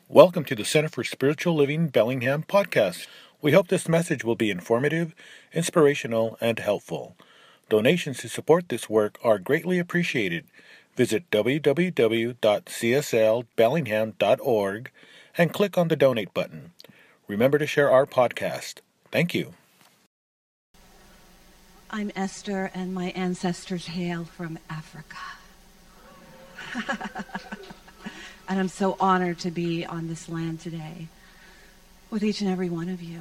Welcome to the Center for Spiritual Living Bellingham podcast. We hope this message will be informative, inspirational, and helpful. Donations to support this work are greatly appreciated. Visit www.cslbellingham.org and click on the donate button. Remember to share our podcast. Thank you. I'm Esther, and my ancestors hail from Africa. And I'm so honored to be on this land today with each and every one of you.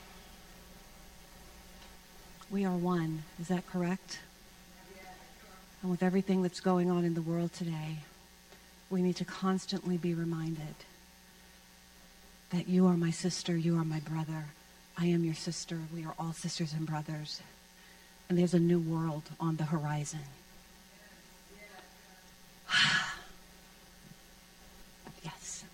We are one, is that correct? And with everything that's going on in the world today, we need to constantly be reminded that you are my sister, you are my brother, I am your sister, we are all sisters and brothers. And there's a new world on the horizon. Yes.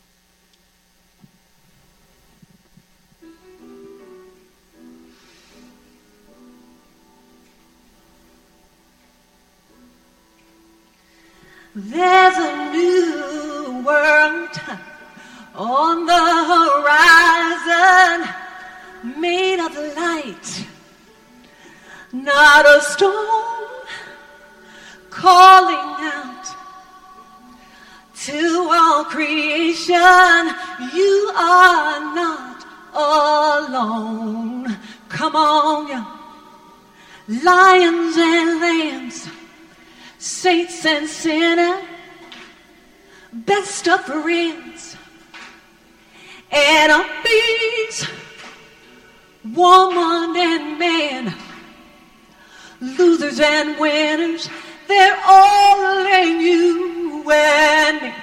There's a new world on the horizon, made of light, not a storm, calling out to all creation, you are not alone. Come on, you lions and lambs, saints and sinners, best of friends, enemies, woman and man, losers and winners, they're all in you and me.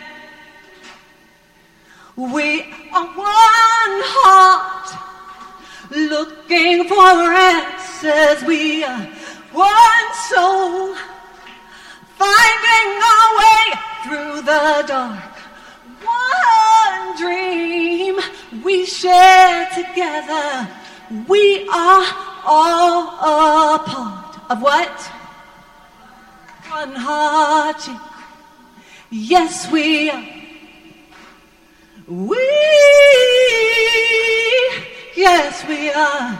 We are one heart, looking for answers. We are one soul, finding our way through the dark. One dream we share together. We are all a part of what? One heart. Yes, we are. Yes, we are.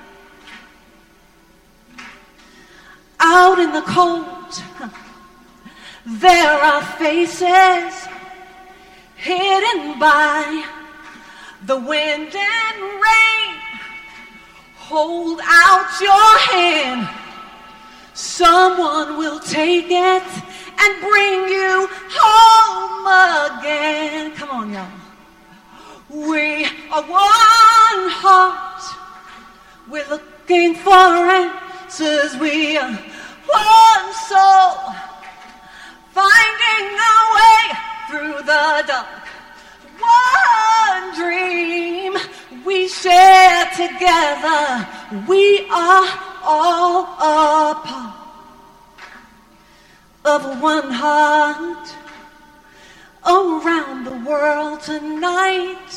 Out in the cold, there are faces hidden by the wind and rain. Hold out your hand. Someone will take it and bring you home again. Come on, y'all. We are one heart. We're looking for answers. We are one soul, finding our way through the dark. One dream we share together. We are all a part of one heart. Around the world tonight,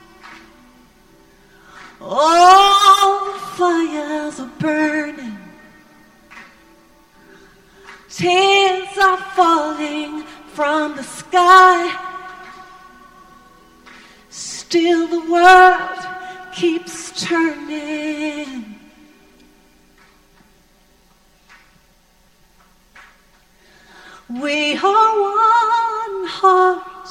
all fires are burning, tears are falling from the sky. Still the world keeps turning. We are one heart,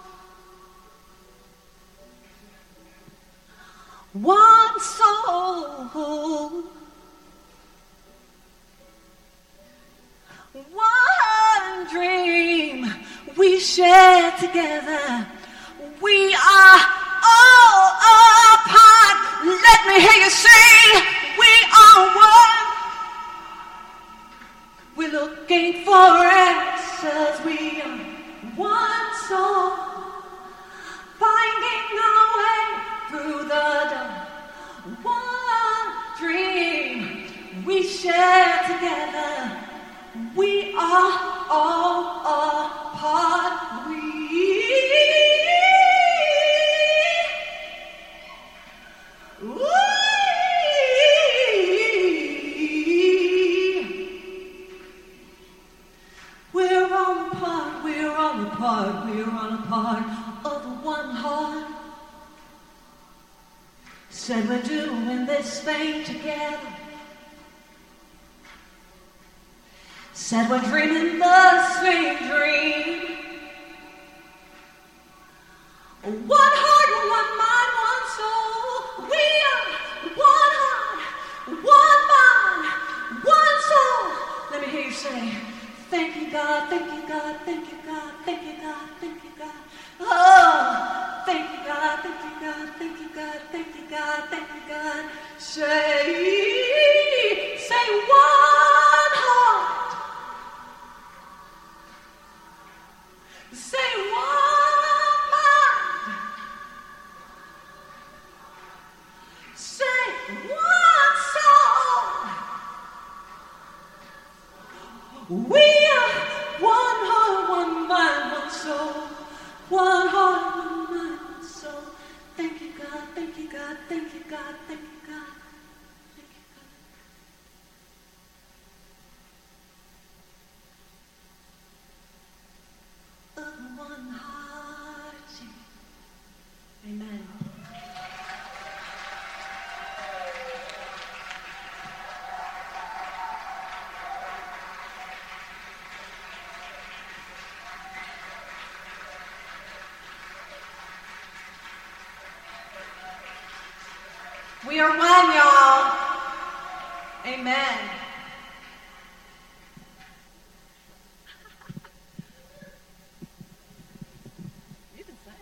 one soul, one dream we share together. We are all a part. Let me hear you say, we are one. We're looking for answers. We are one soul, finding our way through the dark. One dream we share together. We are all a part. We Said we're doing this thing together. Said we're dreaming the same dream. One heart, one mind, one soul. We are one heart, one mind, one soul. Let me hear you say, thank you, God, thank you, God, thank you, God, thank you, God, thank you, God. Oh, thank you, God, thank you, God, thank you, God, thank you, God, thank you, God. Say one heart. Say one mind. Say one soul. We are one heart, one mind, one soul. One heart, one mind, one soul. Thank you, God, thank you, God, thank you, God, thank you, God. Thank you, God. Of one heart. Amen. We are one, y'all. Amen. You can say.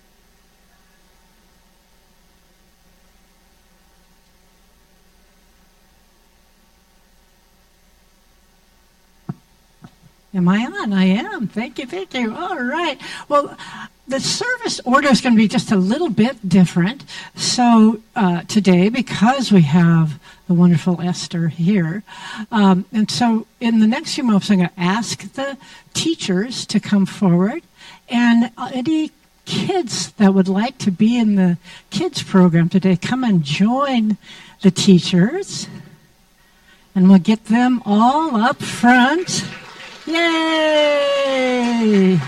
Am I on? I am. Thank you, thank you. All right. Well, the service order is going to be just a little bit different. So today, because we have the wonderful Esther here, and so in the next few moments, I'm going to ask the teachers to come forward, and any kids that would like to be in the kids program today, come and join the teachers, and we'll get them all up front. Yay!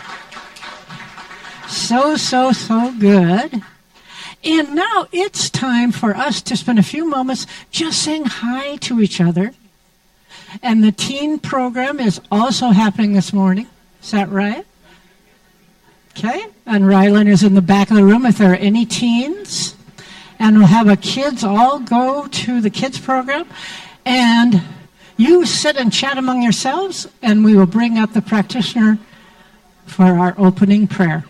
So good. And now it's time for us to spend a few moments just saying hi to each other. And the teen program is also happening this morning. Is that right? Okay. And Rylan is in the back of the room if there are any teens. And we'll have our kids all go to the kids program. And you sit and chat among yourselves, and we will bring up the practitioner for our opening prayer.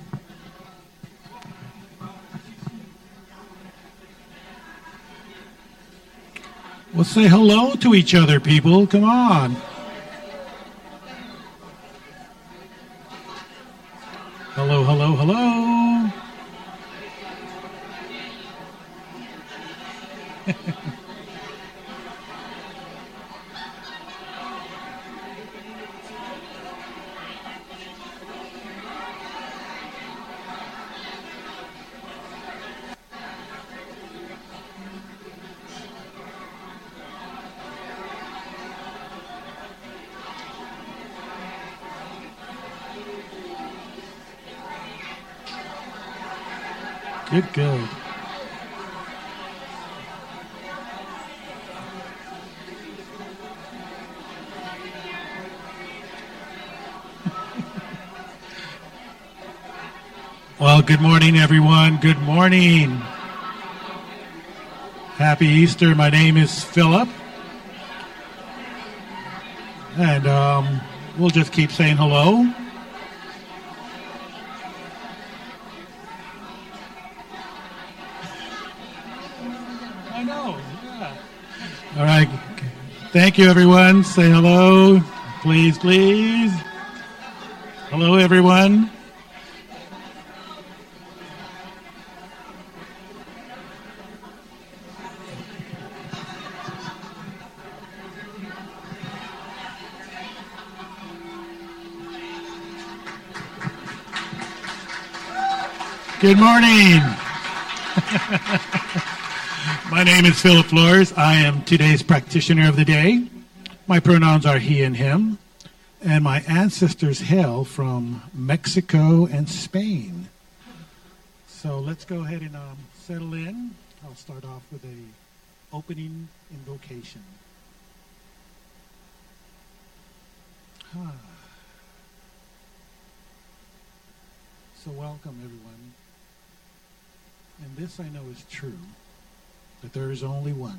Well, say hello to each other, people. Come on. Hello, hello, hello. Good. Well, good morning, everyone. Good morning. Happy Easter. My name is Philip. And we'll just keep saying hello. I know, yeah. All right. Thank you, everyone. Say hello. Please, please. Hello, everyone. Good morning. My name is Philip Flores. I am today's practitioner of the day. My pronouns are he and him. And my ancestors hail from Mexico and Spain. So let's go ahead and settle in. I'll start off with a opening invocation. So welcome, everyone. And this I know is true, that there is only one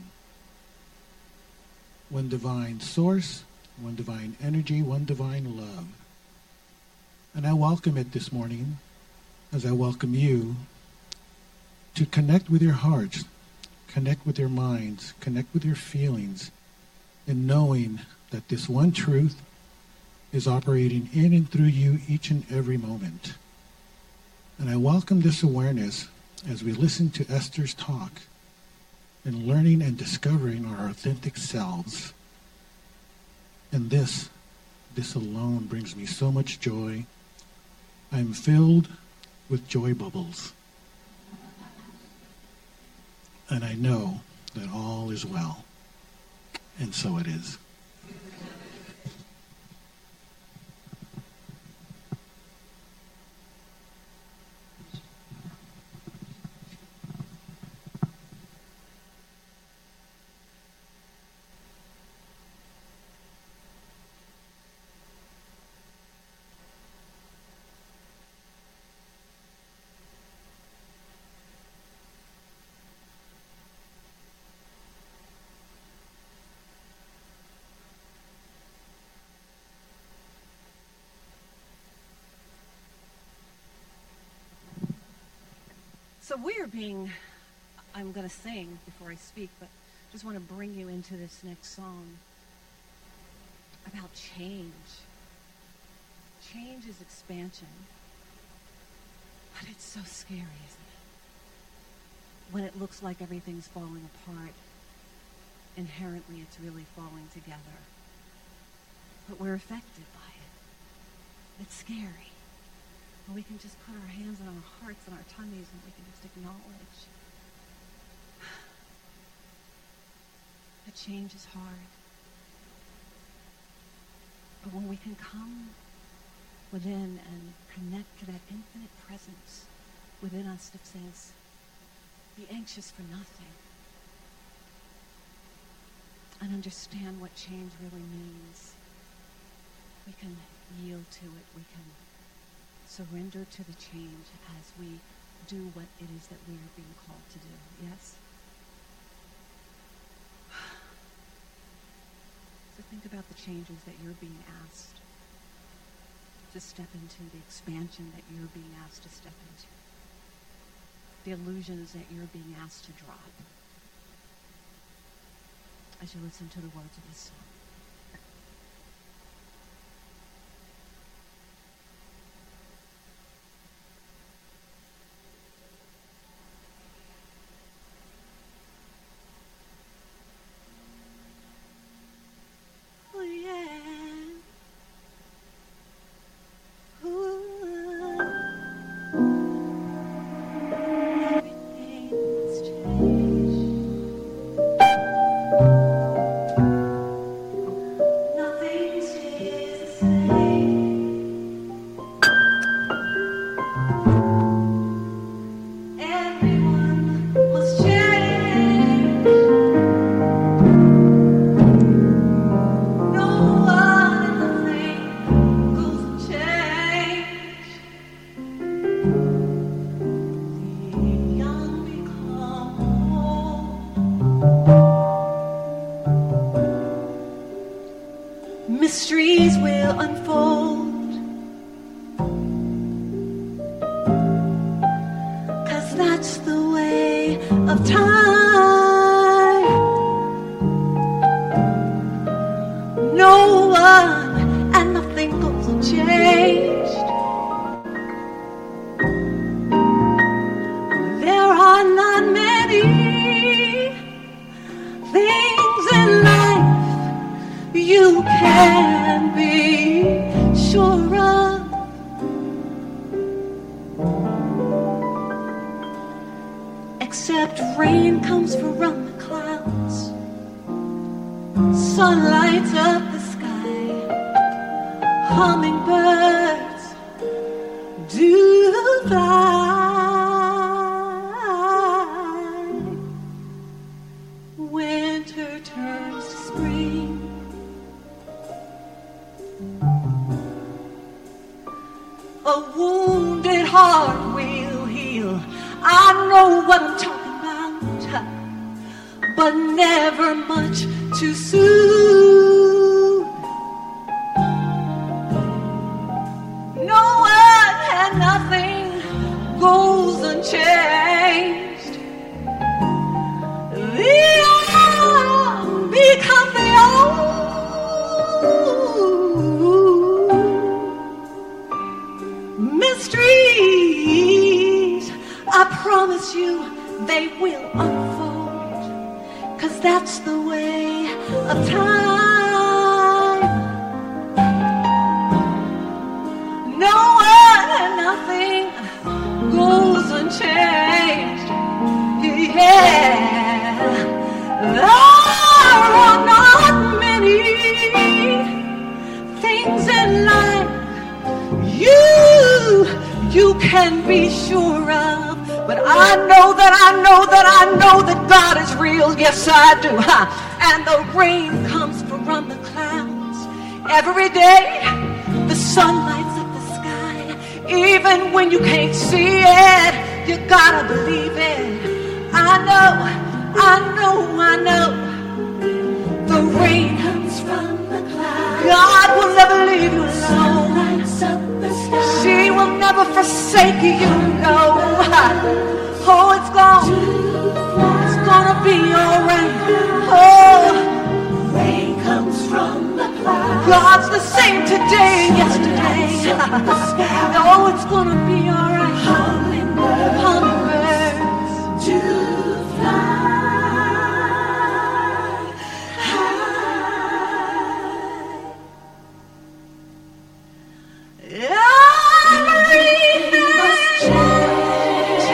divine source, one divine energy, one divine love. And I welcome it this morning, as I welcome you, to connect with your hearts, connect with your minds, connect with your feelings, in knowing that this one truth is operating in and through you each and every moment. And I welcome this awareness as we listen to Esther's talk and learning and discovering our authentic selves. And this alone brings me so much joy. I'm filled with joy bubbles. And I know that all is well. And so it is. So I'm going to sing before I speak, but just want to bring you into this next song about change. Change is expansion, but it's so scary, isn't it? When it looks like everything's falling apart, inherently it's really falling together. But we're affected by it. It's scary. And we can just put our hands on our hearts and our tummies and we can just acknowledge that change is hard. But when we can come within and connect to that infinite presence within us that says, be anxious for nothing, and understand what change really means, we can yield to it. We can surrender to the change as we do what it is that we are being called to do. Yes? So think about the changes that you're being asked to step into, the expansion that you're being asked to step into, the illusions that you're being asked to drop as you listen to the words of this song. Mysteries will unfold, 'cause that's the way of time. No one and nothing goes unchanged. There are not many things in life you can be sure of. Except rain comes from the clouds, sun lights up the sky, hummingbirds do fly. know what I'm talking about, but never much too soon. No one and nothing goes unchanged. The young become the old. Mysteries, I promise you, they will unfold, 'cause that's the way of time. No one and nothing goes unchanged. Yeah, there are not many things in life you can be sure of. But I know that God is real. Yes, I do. And the rain comes from the clouds. Every day, the sun lights up the sky. Even when you can't see it, you gotta believe it. I know. The rain comes from the clouds. God will never leave you alone. She will never forsake you, no. Oh, it's gonna be alright. Oh, rain comes from the clouds. God's the same today and yesterday. Oh, it's gonna be alright. Hummingbirds to fly high. Everything must change.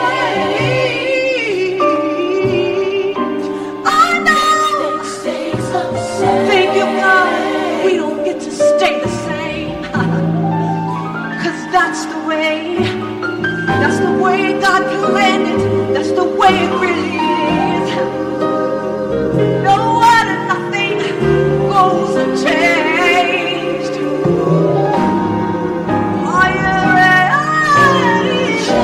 I know. Thank you, God. We don't get to stay the same. 'Cause that's the way God planned it. That's the way it really is. No one and nothing goes unchanged. Are you ready?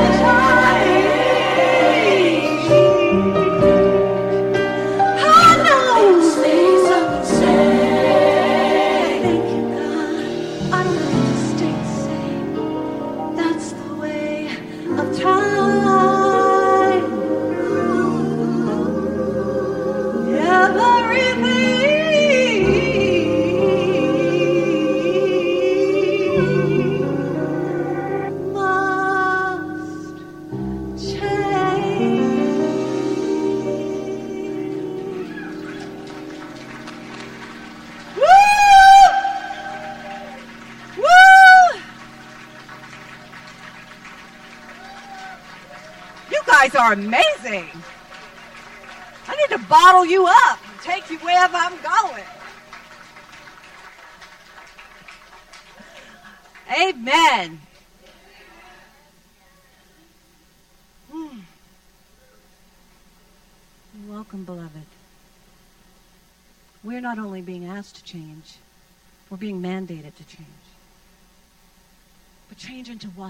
I know. Thank you, God. I don't have to stay the same. That's the way of time. Everything must change. Woo! Woo! You guys are amazing. I need to bottle you up and take you wherever I'm going. Amen. Welcome, beloved. We're not only being asked to change, we're being mandated to change. But change into what?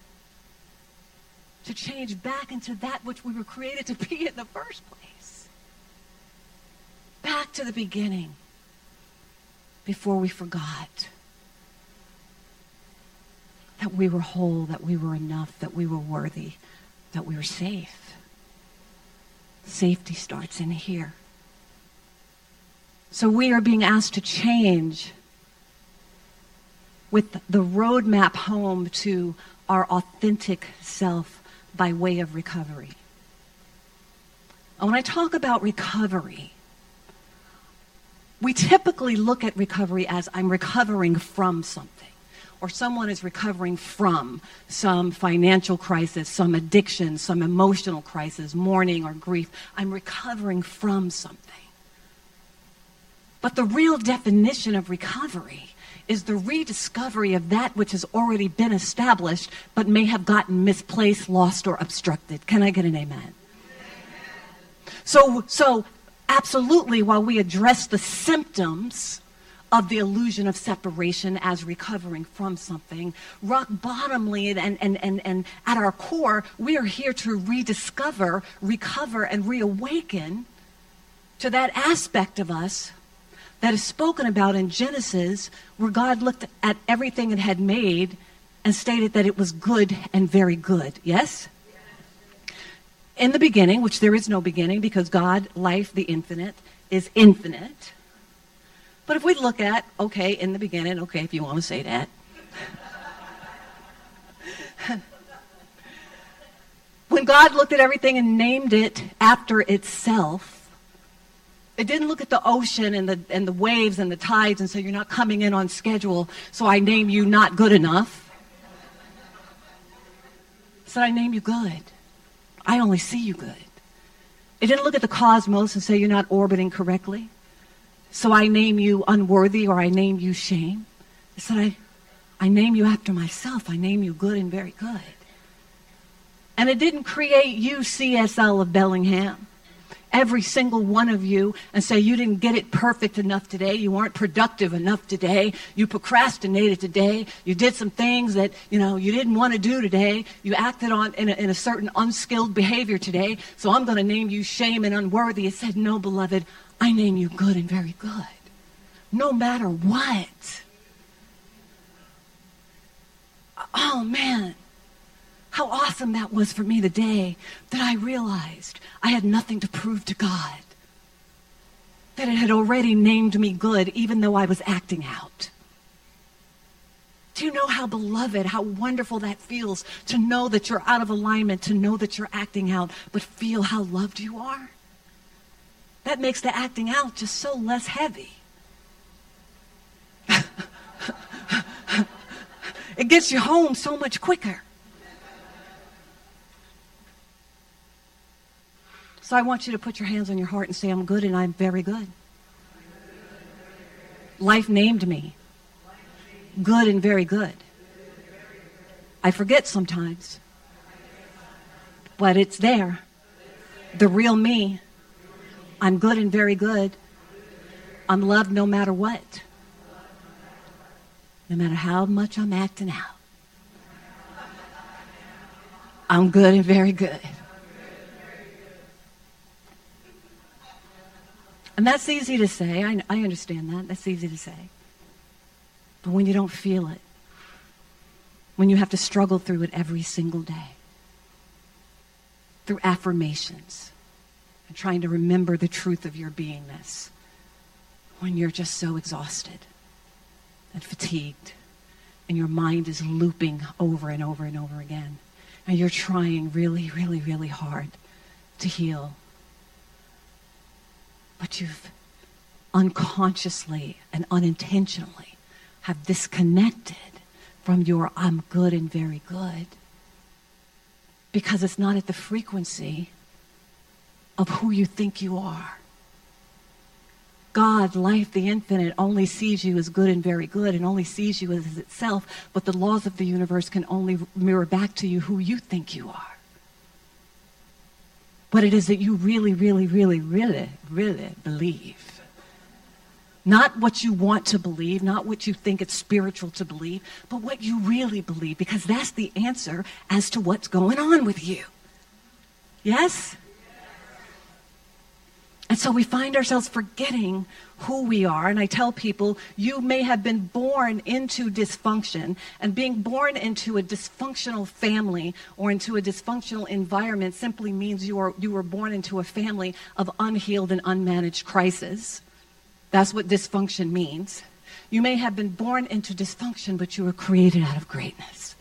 To change back into that which we were created to be in the first place. Back to the beginning, before we forgot that we were whole, that we were enough, that we were worthy, that we were safe. Safety starts in here. So we are being asked to change with the roadmap home to our authentic self by way of recovery. And when I talk about recovery, we typically look at recovery as I'm recovering from something, or someone is recovering from some financial crisis, some addiction, some emotional crisis, mourning or grief. I'm recovering from something. But the real definition of recovery is the rediscovery of that which has already been established but may have gotten misplaced, lost, or obstructed. Can I get an amen? So absolutely, while we address the symptoms of the illusion of separation as recovering from something. Rock bottomly and at our core, we are here to rediscover, recover, and reawaken to that aspect of us that is spoken about in Genesis, where God looked at everything it had made and stated that it was good and very good. Yes? In the beginning, which there is no beginning because God, life, the infinite, is infinite. But if we look at, okay, in the beginning, okay, if you want to say that. When God looked at everything and named it after itself, it didn't look at the ocean and the waves and the tides and say, you're not coming in on schedule, so I name you not good enough. It said, I name you good. I only see you good. It didn't look at the cosmos and say, you're not orbiting correctly, so I name you unworthy or I name you shame. It said, I name you after myself. I name you good and very good. And it didn't create you, CSL of Bellingham, every single one of you, and say you didn't get it perfect enough today, you weren't productive enough today, you procrastinated today, you did some things that you didn't want to do today, you acted on in a certain unskilled behavior today, so I'm going to name you shame and unworthy. It said, no, beloved, I name you good and very good, no matter what. Oh man, how awesome that was for me the day that I realized I had nothing to prove to God. That it had already named me good even though I was acting out. Do you know how beloved, how wonderful that feels to know that you're out of alignment, to know that you're acting out, but feel how loved you are? That makes the acting out just so less heavy. It gets you home so much quicker. So I want you to put your hands on your heart and say, I'm good and I'm very good. Life named me good and very good. I forget sometimes, but it's there. The real me. I'm good and very good. I'm loved no matter what. No matter how much I'm acting out. I'm good and very good. And that's easy to say. I understand that. That's easy to say. But when you don't feel it, when you have to struggle through it every single day, through affirmations, and trying to remember the truth of your beingness, when you're just so exhausted and fatigued, and your mind is looping over and over and over again, and you're trying really, really, really hard to heal, but you've unconsciously and unintentionally have disconnected from your I'm good and very good, because it's not at the frequency of who you think you are. God, life, the infinite, only sees you as good and very good and only sees you as itself, but the laws of the universe can only mirror back to you who you think you are. What it is that you really, really, really, really, really believe. Not what you want to believe, not what you think it's spiritual to believe, but what you really believe, because that's the answer as to what's going on with you. Yes? And so we find ourselves forgetting who we are. And I tell people, you may have been born into dysfunction, and being born into a dysfunctional family or into a dysfunctional environment simply means you were born into a family of unhealed and unmanaged crisis. That's what dysfunction means. You may have been born into dysfunction, but you were created out of greatness.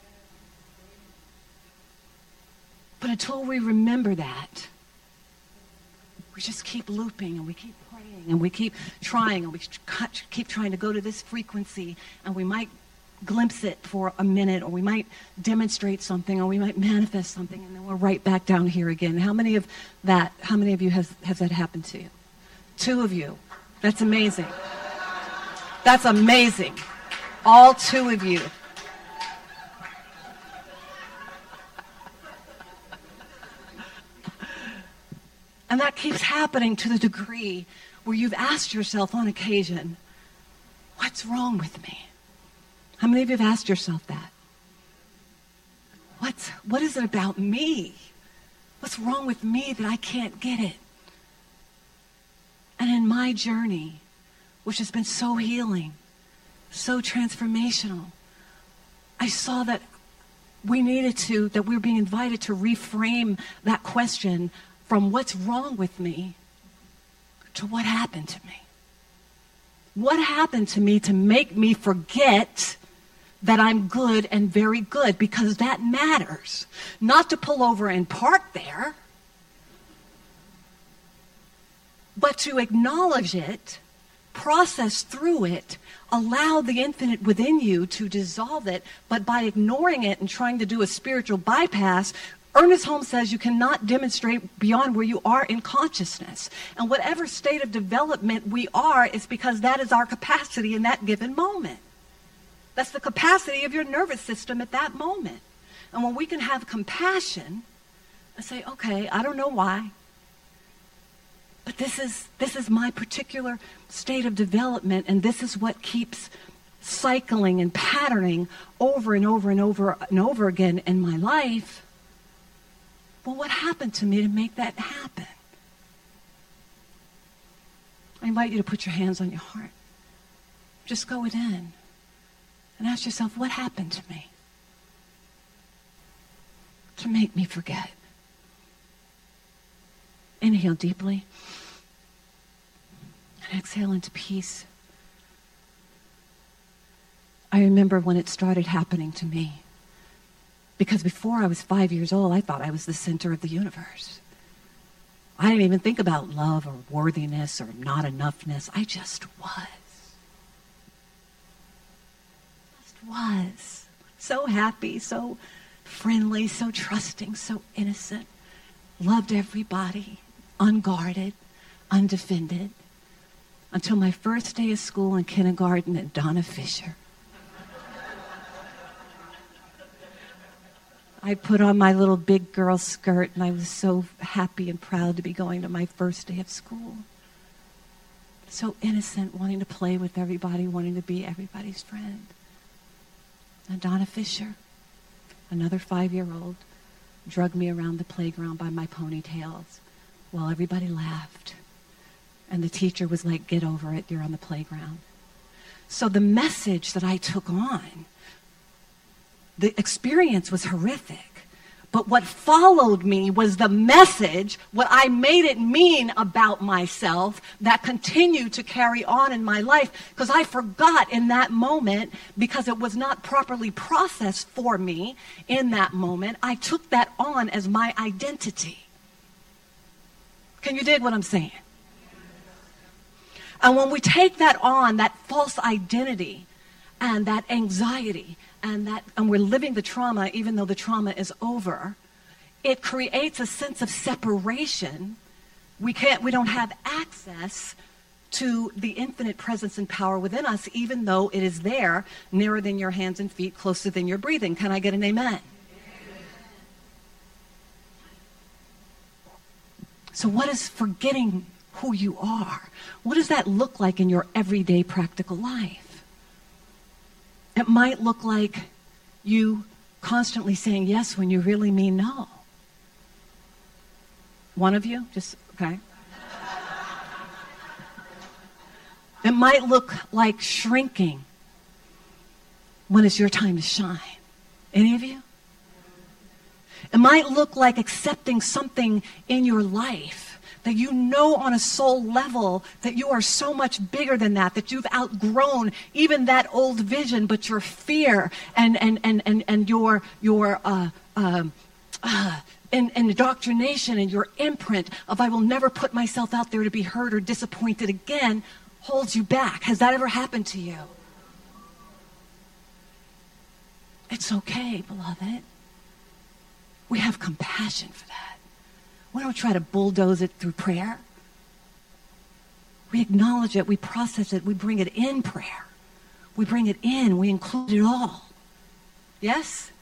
But until we remember that, we just keep looping and we keep praying and we keep trying and we keep trying to go to this frequency, and we might glimpse it for a minute, or we might demonstrate something, or we might manifest something, and then we're right back down here again. How many of you has that happened to you? 2 of you. That's amazing. That's amazing. All 2 of you. And that keeps happening to the degree where you've asked yourself on occasion, what's wrong with me? How many of you have asked yourself that? What is it about me? What's wrong with me that I can't get it? And in my journey, which has been so healing, so transformational, I saw that we were being invited to reframe that question from what's wrong with me to what happened to me. What happened to me to make me forget that I'm good and very good? Because that matters. Not to pull over and park there, but to acknowledge it, process through it, allow the infinite within you to dissolve it. But by ignoring it and trying to do a spiritual bypass, Ernest Holmes says you cannot demonstrate beyond where you are in consciousness. And whatever state of development we are is because that is our capacity in that given moment. That's the capacity of your nervous system at that moment. And when we can have compassion and say, okay, I don't know why, but this is my particular state of development, and this is what keeps cycling and patterning over and over and over and over again in my life. Well, what happened to me to make that happen? I invite you to put your hands on your heart. Just go within and ask yourself, what happened to me to make me forget? Inhale deeply and exhale into peace. I remember when it started happening to me. Because before I was 5 years old, I thought I was the center of the universe. I didn't even think about love or worthiness or not enoughness. I just was. Just was. So happy, so friendly, so trusting, so innocent. Loved everybody, unguarded, undefended. Until my first day of school in kindergarten at Donna Fisher. I put on my little big girl skirt, and I was so happy and proud to be going to my first day of school. So innocent, wanting to play with everybody, wanting to be everybody's friend. And Donna Fisher, another 5-year-old, dragged me around the playground by my ponytails while everybody laughed. And the teacher was like, get over it, you're on the playground. So the message that I took on, the experience was horrific, but what followed me was the message, what I made it mean about myself that continued to carry on in my life, because I forgot in that moment, because it was not properly processed for me in that moment. I took that on as my identity. Can you dig what I'm saying? And when we take that on, that false identity and that anxiety, and we're living the trauma even though the trauma is over, it creates a sense of separation. We don't have access to the infinite presence and power within us, even though it is there, nearer than your hands and feet, closer than your breathing. Can I get an amen? So what is forgetting who you are? What does that look like in your everyday practical life? It might look like you constantly saying yes when you really mean no. One of you? Just, okay. It might look like shrinking when it's your time to shine. Any of you? It might look like accepting something in your life that you know on a soul level that you are so much bigger than that you've outgrown even that old vision, but your fear and your indoctrination and your imprint of I will never put myself out there to be hurt or disappointed again holds you back. Has that ever happened to you? It's okay, beloved. We have compassion for that. We don't try to bulldoze it through prayer. We acknowledge it, we process it, we bring it in prayer. We bring it in, we include it all. Yes?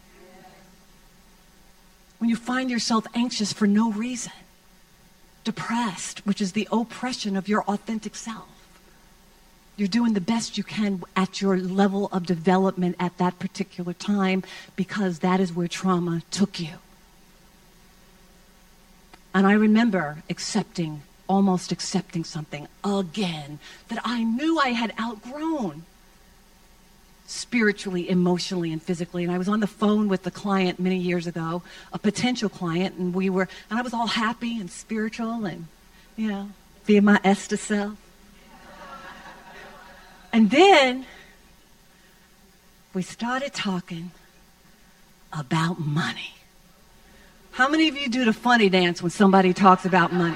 When you find yourself anxious for no reason, depressed, which is the oppression of your authentic self, You're doing the best you can at your level of development at that particular time because that is where trauma took you. And I remember almost accepting something again that I knew I had outgrown spiritually, emotionally, and physically. And I was on the phone with the client many years ago, a potential client, and I was all happy and spiritual and, being my Esther self. And then we started talking about money. How many of you do the funny dance when somebody talks about money?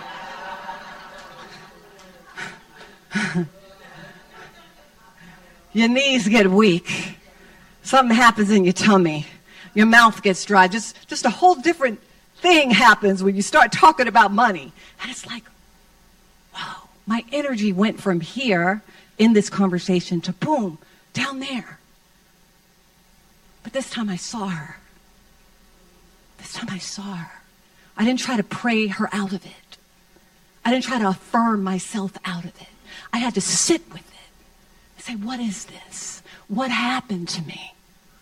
Your knees get weak. Something happens in your tummy. Your mouth gets dry. Just a whole different thing happens when you start talking about money. And it's like, wow, my energy went from here in this conversation to boom, down there. But this time I saw her. I didn't try to pray her out of it. I didn't try to affirm myself out of it. I had to sit with it and say, what is this? What happened to me?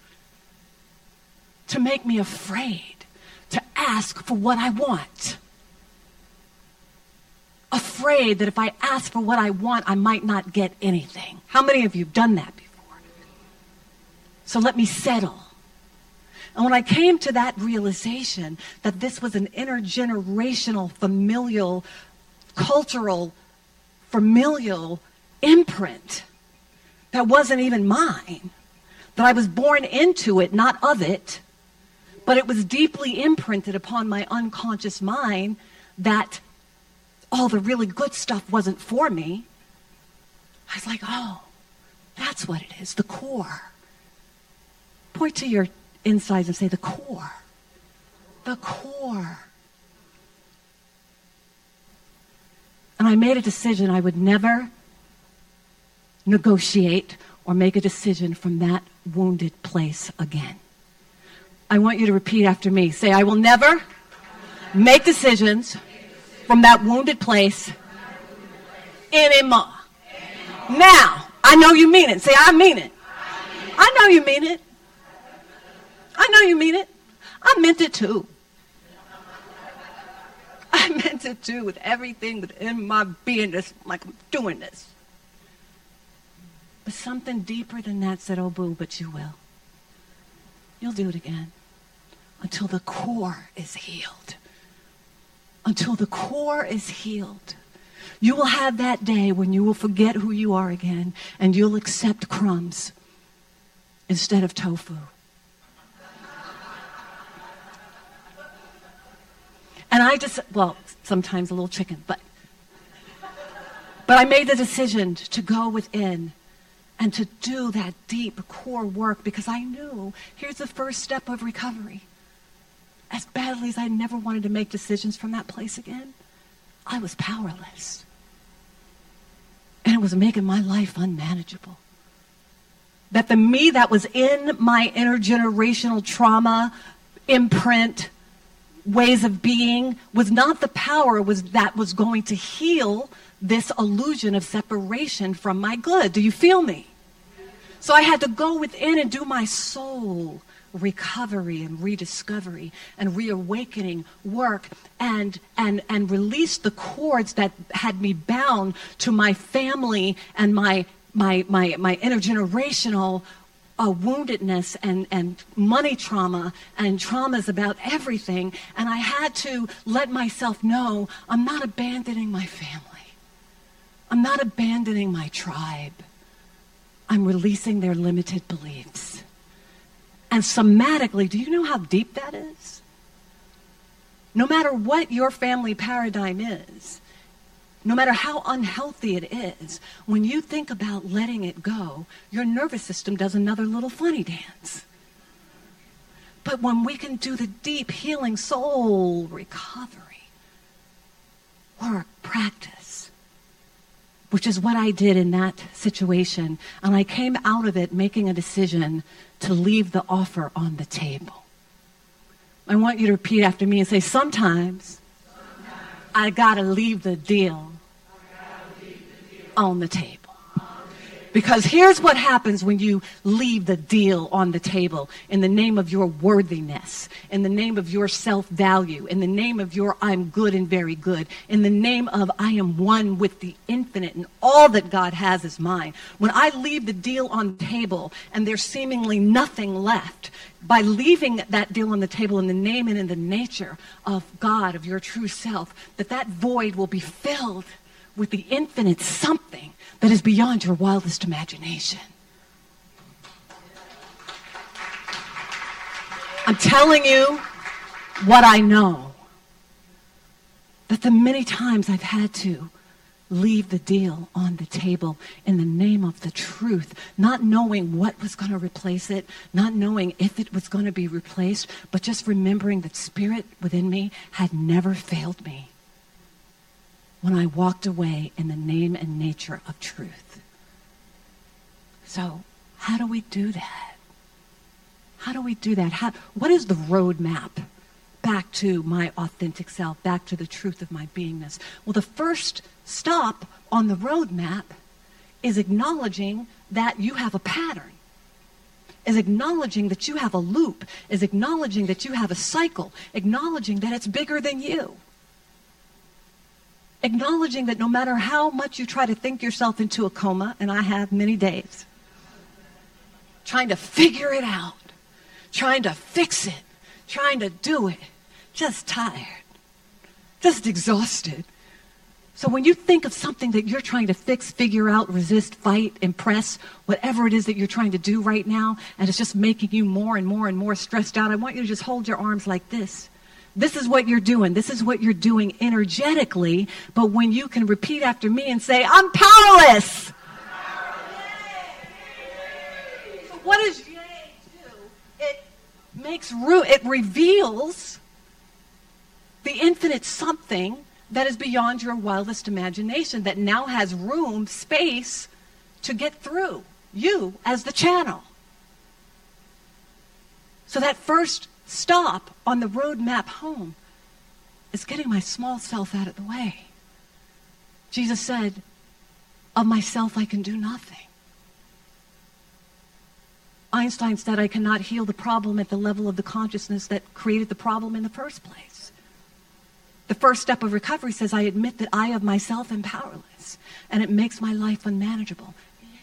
To make me afraid to ask for what I want. Afraid that if I ask for what I want, I might not get anything. How many of you have done that before? So let me settle. And when I came to that realization that this was an intergenerational, familial, cultural, familial imprint that wasn't even mine, that I was born into it, not of it, but it was deeply imprinted upon my unconscious mind that all the really good stuff wasn't for me. I was like, oh, that's what it is, the core. Point to your insides and say, the core. The core. And I made a decision I would never negotiate or make a decision from that wounded place again. I want you to repeat after me. Say, I will never make decisions from that wounded place anymore. Now, I know you mean it. Say, I mean it. I know you mean it. I know you mean it. I meant it too. I meant it too with everything within my being, like I'm doing this. But something deeper than that said, oh boo, but you will. You'll do it again until the core is healed. Until the core is healed. You will have that day when you will forget who you are again and you'll accept crumbs instead of tofu. And sometimes a little chicken, but I made the decision to go within and to do that deep core work because I knew here's the first step of recovery. As badly as I never wanted to make decisions from that place again, I was powerless. And it was making my life unmanageable. That the me that was in my intergenerational trauma, imprint, ways of being was not the power that was going to heal this illusion of separation from my good. Do you feel me? So I had to go within and do my soul recovery and rediscovery and reawakening work and release the cords that had me bound to my family and my intergenerational woundedness and money trauma and traumas about everything. And I had to let myself know I'm not abandoning my family. I'm not abandoning my tribe. I'm releasing their limited beliefs. And somatically, do you know how deep that is? No matter what your family paradigm is, no matter how unhealthy it is, when you think about letting it go, your nervous system does another little funny dance. But when we can do the deep healing soul recovery work, practice, which is what I did in that situation, and I came out of it making a decision to leave the offer on the table. I want you to repeat after me and say, sometimes I gotta leave the deal on the table. Because here's what happens when you leave the deal on the table in the name of your worthiness, in the name of your self-value, in the name of your I'm good and very good, in the name of I am one with the infinite and all that God has is mine. When I leave the deal on the table and there's seemingly nothing left, by leaving that deal on the table in the name and in the nature of God, of your true self, that void will be filled with the infinite something that is beyond your wildest imagination. I'm telling you what I know. That the many times I've had to leave the deal on the table in the name of the truth, not knowing what was going to replace it, not knowing if it was going to be replaced, but just remembering that spirit within me had never failed me when I walked away in the name and nature of truth. So, how do we do that? How do we do that? What is the roadmap back to my authentic self, back to the truth of my beingness? Well, the first stop on the roadmap is acknowledging that you have a pattern, is acknowledging that you have a loop, is acknowledging that you have a cycle, acknowledging that it's bigger than you. Acknowledging that no matter how much you try to think yourself into a coma, and I have many days, trying to figure it out, trying to fix it, trying to do it, just tired, just exhausted. So when you think of something that you're trying to fix, figure out, resist, fight, impress, whatever it is that you're trying to do right now, and it's just making you more and more and more stressed out, I want you to just hold your arms like this. This is what you're doing. This is what you're doing energetically. But when you can repeat after me and say, I'm powerless. So what does yay do? It makes room. It reveals the infinite something that is beyond your wildest imagination, that now has room, space to get through. You as the channel. So that first stop on the roadmap home is getting my small self out of the way. Jesus said, of myself I can do nothing. Einstein said I cannot heal the problem at the level of the consciousness that created the problem in the first place. The first step of recovery says I admit that I of myself am powerless, and it makes my life unmanageable.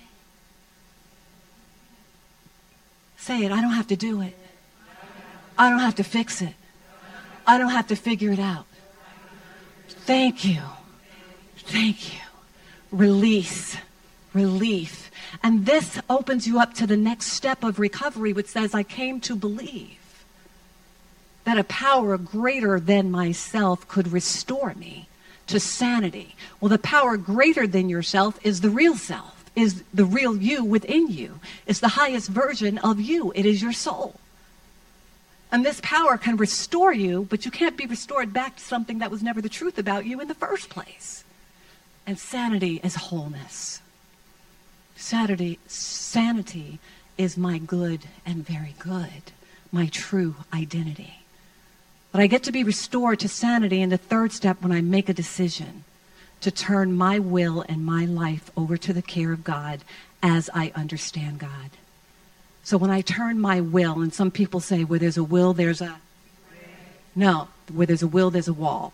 Say it, I don't have to do it. I don't have to fix it. I don't have to figure it out. Thank you. Thank you. Release. Relief. And this opens you up to the next step of recovery, which says, I came to believe that a power greater than myself could restore me to sanity. Well, the power greater than yourself is the real self, is the real you within you. It's the highest version of you. It is your soul. And this power can restore you, but you can't be restored back to something that was never the truth about you in the first place. And sanity is wholeness. Sanity is my good and very good, my true identity. But I get to be restored to sanity in the third step when I make a decision to turn my will and my life over to the care of God as I understand God. So when I turn my will, and some people say where there's a will, there's a... No, where there's a will, there's a wall.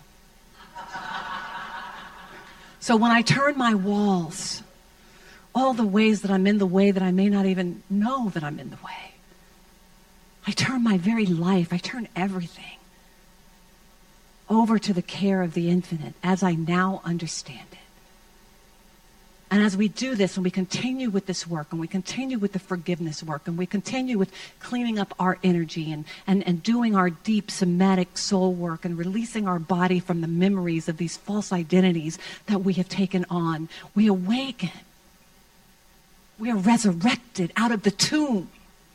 So when I turn my walls, all the ways that I'm in the way that I may not even know that I'm in the way, I turn my very life, I turn everything over to the care of the infinite as I now understand it. And as we do this, and we continue with this work, and we continue with the forgiveness work, and we continue with cleaning up our energy and doing our deep somatic soul work and releasing our body from the memories of these false identities that we have taken on, we awaken. We are resurrected out of the tomb.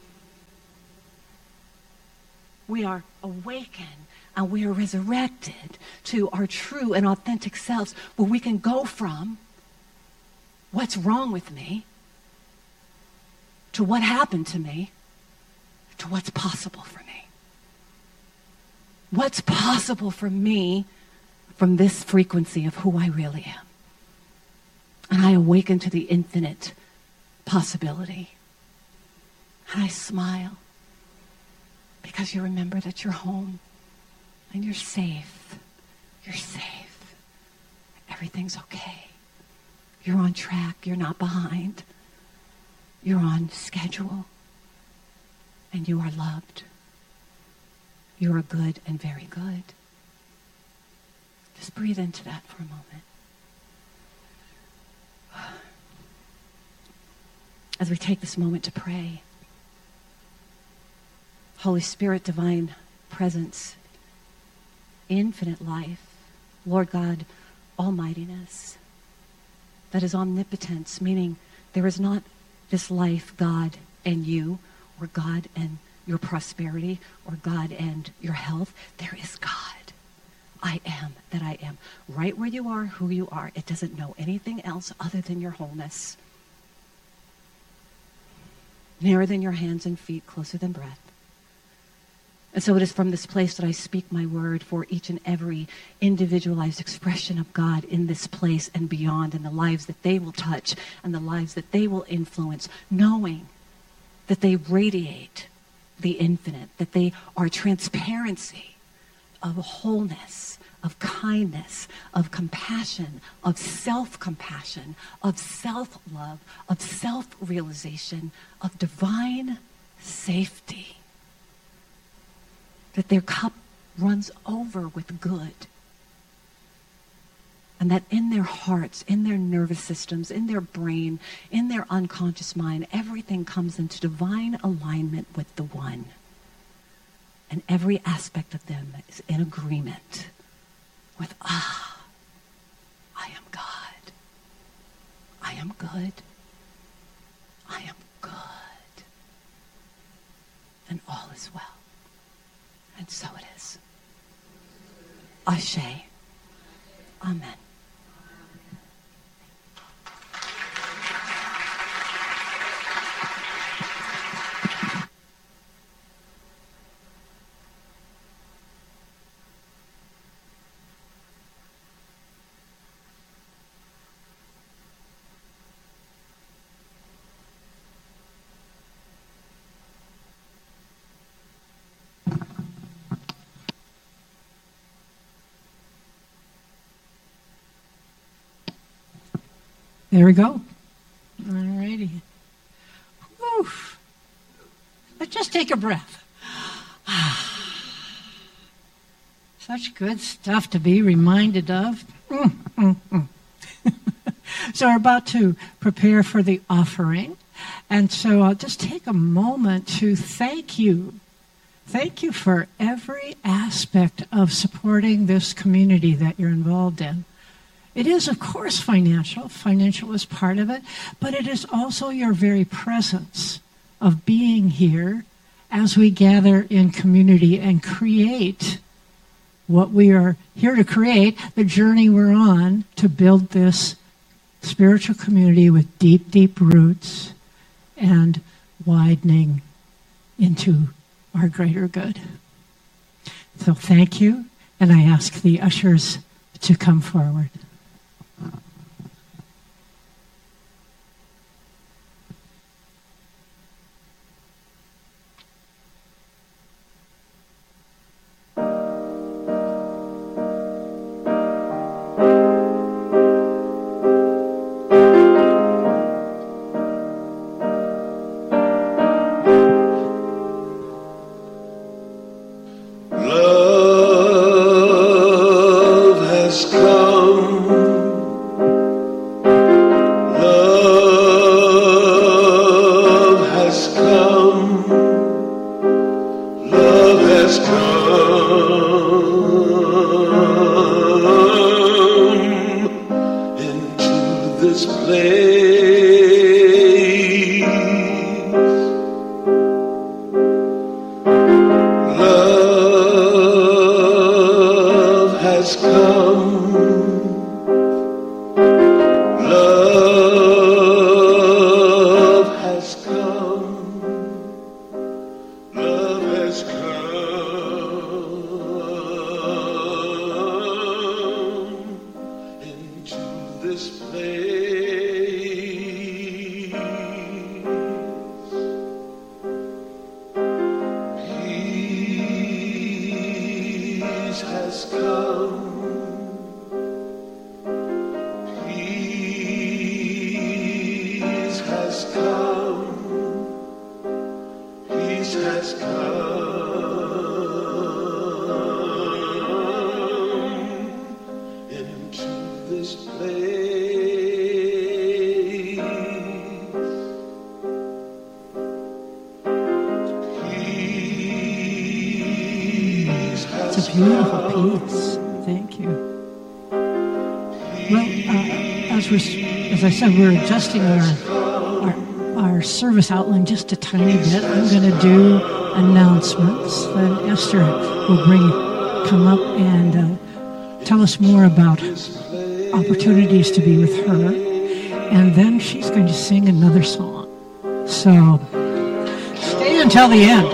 We are awakened and we are resurrected to our true and authentic selves, where we can go from what's wrong with me to what happened to me to what's possible for me. What's possible for me from this frequency of who I really am. And I awaken to the infinite possibility. And I smile because you remember that you're home and you're safe. You're safe. Everything's okay. You're on track. You're not behind. You're on schedule. And you are loved. You are good and very good. Just breathe into that for a moment. As we take this moment to pray, Holy Spirit, divine presence, infinite life, Lord God, almightiness, that is omnipotence, meaning there is not this life, God and you, or God and your prosperity, or God and your health. There is God. I am that I am. Right where you are, who you are. It doesn't know anything else other than your wholeness. Nearer than your hands and feet, closer than breath. And so it is from this place that I speak my word for each and every individualized expression of God in this place and beyond, and the lives that they will touch and the lives that they will influence, knowing that they radiate the infinite, that they are transparency of wholeness, of kindness, of compassion, of self-compassion, of self-love, of self-realization, of divine safety. That their cup runs over with good. And that in their hearts, in their nervous systems, in their brain, in their unconscious mind, everything comes into divine alignment with the one. And every aspect of them is in agreement with, I am God. I am good. I am good. And all is well. And so it is. Ashe. Amen. There we go. All righty. Oof. Let's just take a breath. Such good stuff to be reminded of. So we're about to prepare for the offering. And so I'll just take a moment to thank you. Thank you for every aspect of supporting this community that you're involved in. It is, of course, financial. Financial is part of it. But it is also your very presence of being here as we gather in community and create what we are here to create, the journey we're on to build this spiritual community with deep, deep roots and widening into our greater good. So thank you, and I ask the ushers to come forward. This place. It's a beautiful piece. Thank you. Well, as I said, we're adjusting our service outline just a tiny bit. I'm going to do announcements. Then Esther will come up and tell us more about opportunities to be with her. And then she's going to sing another song. So stay until the end.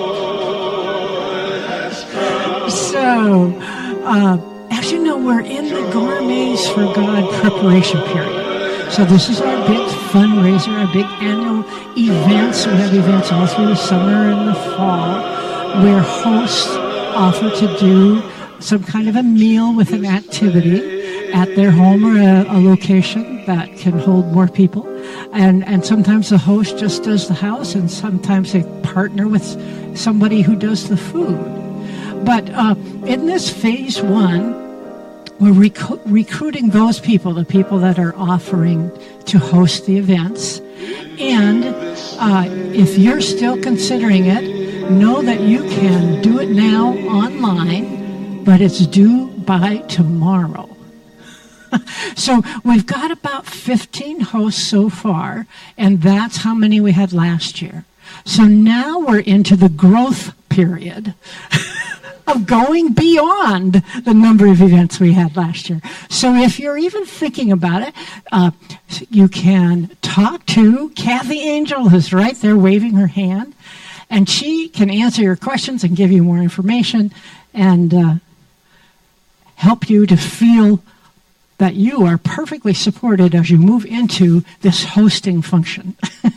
So, as you know, we're in the Gourmets for God preparation period. So this is our big fundraiser, our big annual events. We have events all through the summer and the fall where hosts offer to do some kind of a meal with an activity at their home or a location that can hold more people. And sometimes the host just does the house, and sometimes they partner with somebody who does the food. But in this phase one, we're recruiting those people, the people that are offering to host the events. And if you're still considering it, know that you can do it now online, but it's due by tomorrow. So we've got about 15 hosts so far, and that's how many we had last year. So now we're into the growth period of going beyond the number of events we had last year. So if you're even thinking about it, you can talk to Kathy Angel, who's right there waving her hand, and she can answer your questions and give you more information and help you to feel that you are perfectly supported as you move into this hosting function.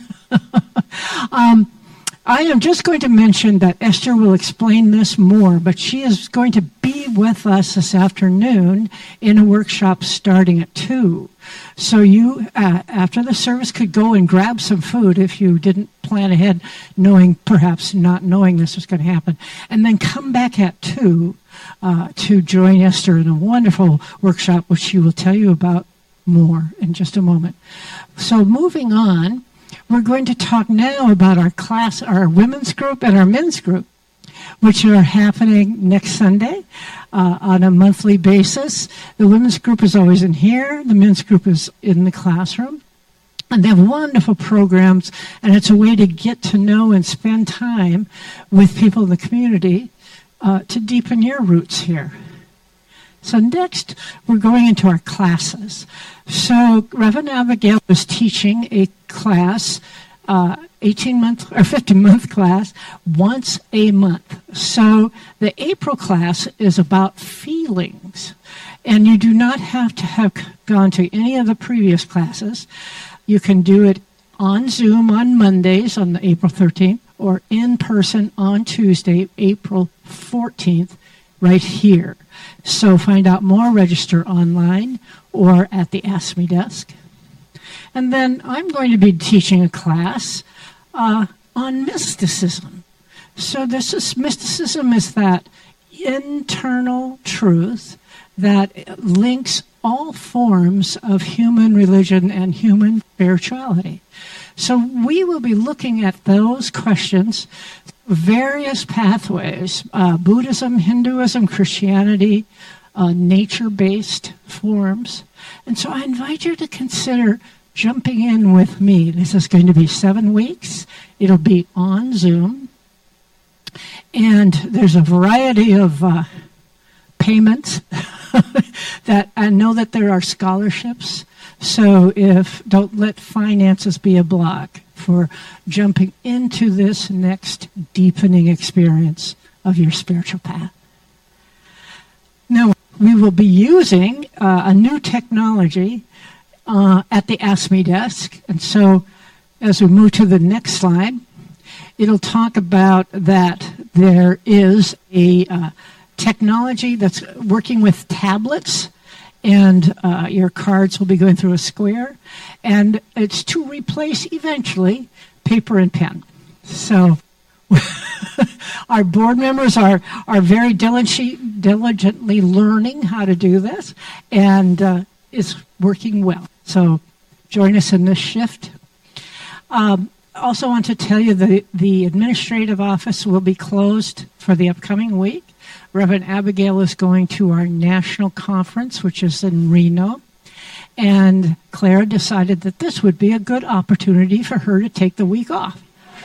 I am just going to mention that Esther will explain this more, but she is going to be with us this afternoon in a workshop starting at 2. So you, after the service, could go and grab some food if you didn't plan ahead, perhaps not knowing this was going to happen, and then come back at 2 to join Esther in a wonderful workshop, which she will tell you about more in just a moment. So moving on, we're going to talk now about our class, our women's group and our men's group, which are happening next Sunday on a monthly basis. The women's group is always in here. The men's group is in the classroom. And they have wonderful programs, and it's a way to get to know and spend time with people in the community to deepen your roots here. So next, we're going into our classes. So Reverend Abigail is teaching a class, 18-month or 15-month class, once a month. So the April class is about feelings. And you do not have to have gone to any of the previous classes. You can do it on Zoom on Mondays on April 13th or in person on Tuesday, April 14th, right here. So find out more, register online or at the Ask Me desk. And then I'm going to be teaching a class on mysticism. So mysticism is that internal truth that links all forms of human religion and human spirituality. So we will be looking at those questions, various pathways, Buddhism, Hinduism, Christianity, nature-based forms. And so I invite you to consider jumping in with me. This is going to be 7 weeks. It'll be on Zoom. And there's a variety of payments that I know that there are scholarships. So don't let finances be a block for jumping into this next deepening experience of your spiritual path. Now, we will be using a new technology at the Ask Me desk. And so as we move to the next slide, it'll talk about that there is a technology that's working with tablets, and your cards will be going through a square, and it's to replace eventually paper and pen. So our board members are very diligently learning how to do this, and it's working well. So join us in this shift. Also want to tell you the administrative office will be closed for the upcoming week. Reverend Abigail is going to our national conference, which is in Reno. And Clara decided that this would be a good opportunity for her to take the week off.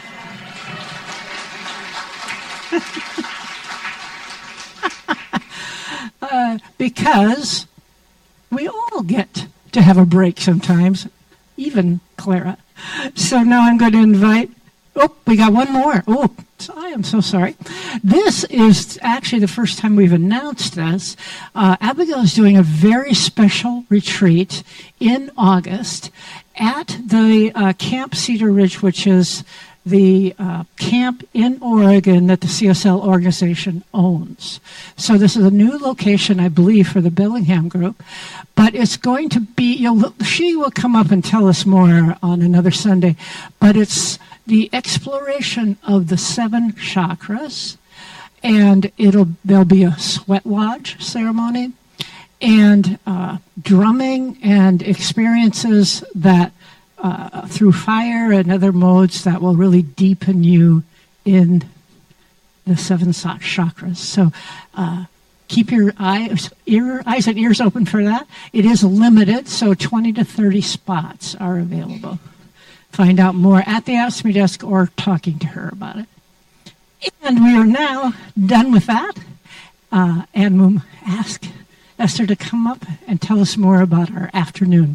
Because we all get to have a break sometimes, even Clara. So now I'm going to invite, we got one more. I am so sorry. This is actually the first time we've announced this. Abigail is doing a very special retreat in August at the Camp Cedar Ridge, which is the camp in Oregon that the CSL organization owns. So this is a new location, I believe, for the Bellingham group. But it's going to be, she will come up and tell us more on another Sunday, but it's the exploration of the 7 chakras, and there'll be a sweat lodge ceremony, and drumming and experiences that through fire and other modes that will really deepen you in the 7 chakras. So keep your eyes and ears open for that. It is limited, so 20 to 30 spots are available. Find out more at the Ask Me desk or talking to her about it. And we are now done with that. And we'll ask Esther to come up and tell us more about our afternoon.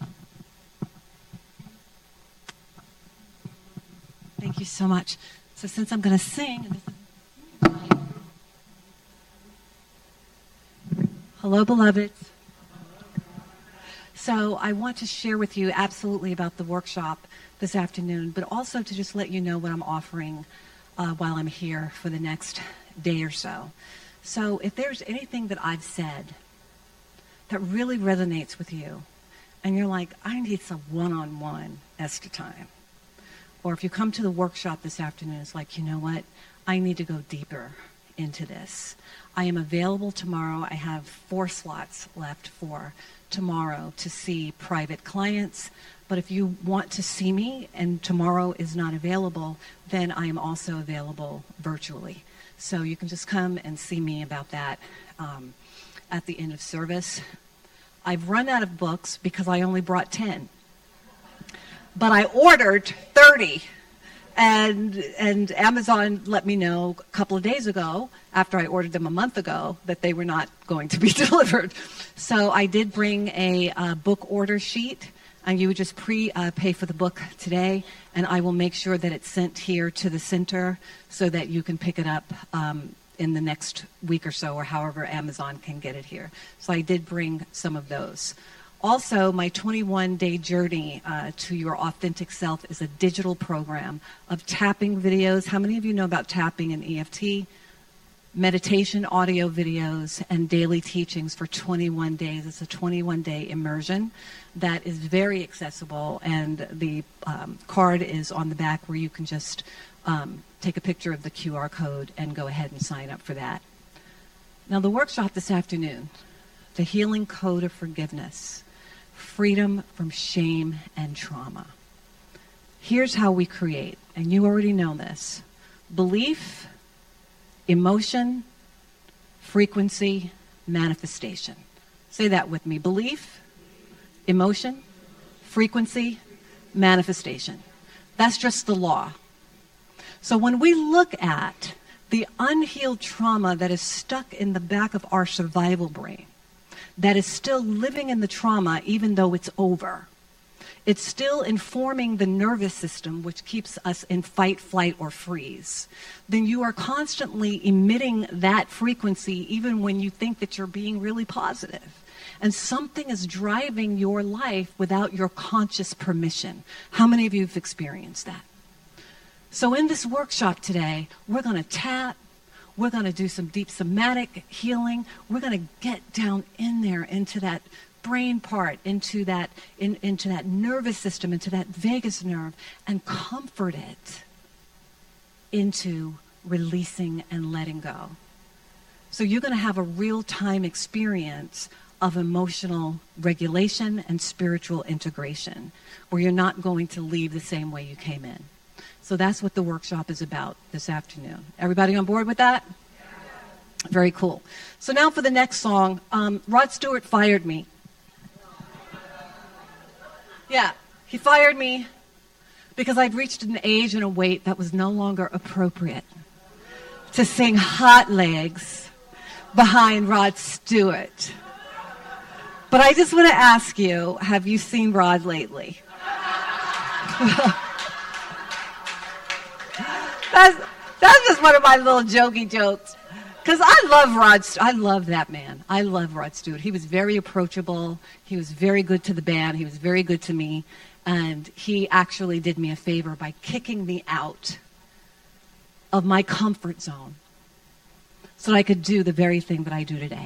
Thank you so much. So since I'm going to sing, hello, beloveds. So I want to share with you absolutely about the workshop this afternoon, but also to just let you know what I'm offering while I'm here for the next day or so. So if there's anything that I've said that really resonates with you, and you're like, I need some one-on-one Esther time, or if you come to the workshop this afternoon, it's like, you know what, I need to go deeper into this. I am available tomorrow. I have 4 slots left for tomorrow to see private clients. But if you want to see me and tomorrow is not available, then I am also available virtually. So you can just come and see me about that at the end of service. I've run out of books because I only brought 10. But I ordered 30. And Amazon let me know a couple of days ago, after I ordered them a month ago, that they were not going to be delivered. So I did bring a book order sheet, and you would just pay for the book today, and I will make sure that it's sent here to the center so that you can pick it up in the next week or so, or however Amazon can get it here. So I did bring some of those. Also, my 21-day journey to your authentic self is a digital program of tapping videos. How many of you know about tapping and EFT? Meditation, audio videos, and daily teachings for 21 days. It's a 21-day immersion that is very accessible, and the card is on the back where you can just take a picture of the QR code and go ahead and sign up for that. Now, the workshop this afternoon, the Healing Code of Forgiveness. Freedom from shame and trauma. Here's how we create, and you already know this. Belief, emotion, frequency, manifestation. Say that with me. Belief, emotion, frequency, manifestation. That's just the law. So when we look at the unhealed trauma that is stuck in the back of our survival brain, that is still living in the trauma even though it's over. It's still informing the nervous system, which keeps us in fight, flight, or freeze. Then you are constantly emitting that frequency even when you think that you're being really positive. And something is driving your life without your conscious permission. How many of you have experienced that? So in this workshop today, we're going to tap, We're going to do some deep somatic healing. We're going to get down in there into that brain part, into that nervous system, into that vagus nerve, and comfort it into releasing and letting go. So you're going to have a real-time experience of emotional regulation and spiritual integration, where you're not going to leave the same way you came in. So that's what the workshop is about this afternoon. Everybody on board with that? Very cool. So now for the next song, Rod Stewart fired me. Yeah, he fired me because I'd reached an age and a weight that was no longer appropriate to sing Hot Legs behind Rod Stewart. But I just want to ask you, have you seen Rod lately? That's just one of my little jokey jokes. Because I love that man. I love Rod Stewart. He was very approachable. He was very good to the band. He was very good to me. And he actually did me a favor by kicking me out of my comfort zone so that I could do the very thing that I do today.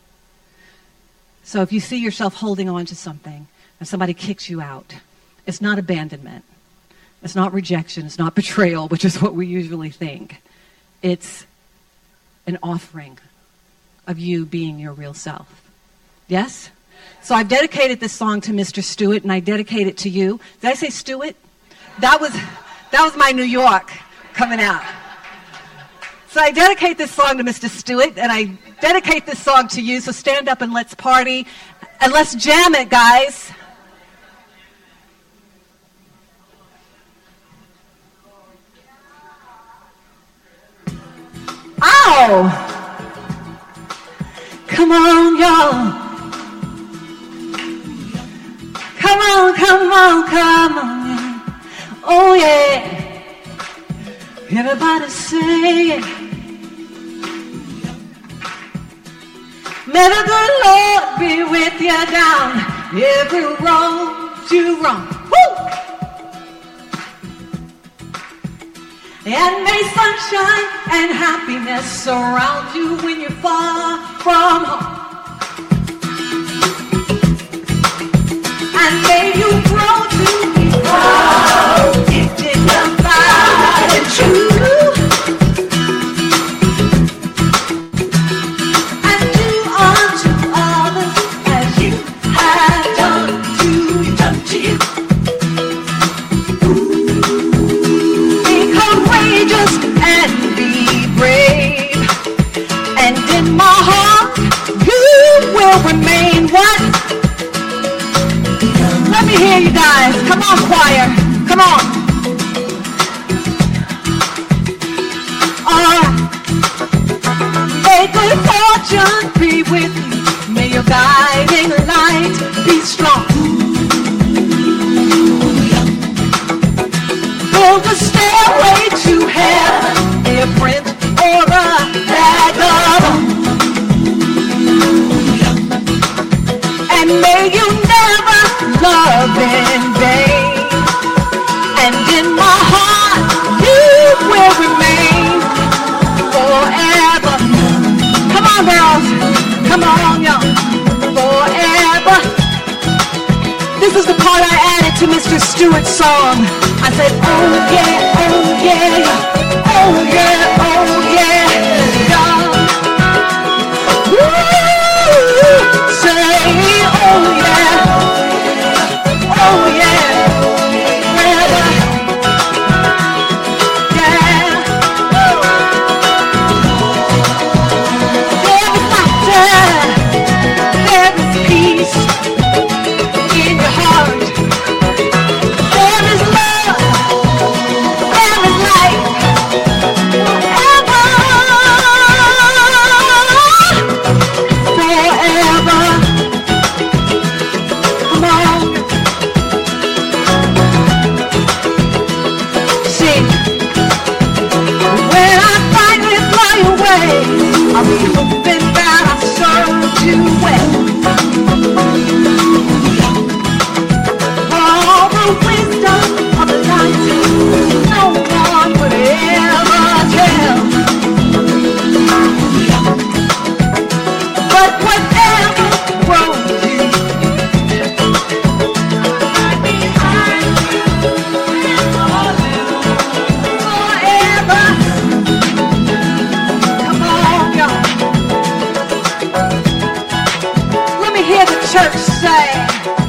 So if you see yourself holding on to something and somebody kicks you out, it's not abandonment. It's not rejection. It's not betrayal, which is what we usually think. It's an offering of you being your real self. Yes? So I've dedicated this song to Mr. Stewart, and I dedicate it to you. Did I say Stewart? That was my New York coming out. So I dedicate this song to Mr. Stewart, and I dedicate this song to you. So stand up and let's party, and let's jam it, guys. Ow! Come on, y'all. Come on, come on, come on, yeah. Oh, yeah. Everybody say it. May the good Lord be with you down every road you run. Woo! And may sunshine and happiness surround you when you're far from home. And may you grow to be proud, dignified and true. And do unto others as you have done to you. Be courageous and be brave. And in my heart you will remain what? Let me hear you guys. Come on, choir. Come on. All right. May good fortune be with you. May your guiding light be strong. Build a stairway to heaven, a print or a vagabond. And may you never love in vain. And in my heart you will remain forever. Come on, girls. Come on, y'all. Forever. This is the part I added to Mr. Stewart's song. I said, oh yeah, oh yeah, oh yeah, oh yeah, yeah. Woo! Say, oh yeah, oh yeah, forever, yeah. There is laughter, there is peace in your heart. There is love, there is light, forever. hear the church say.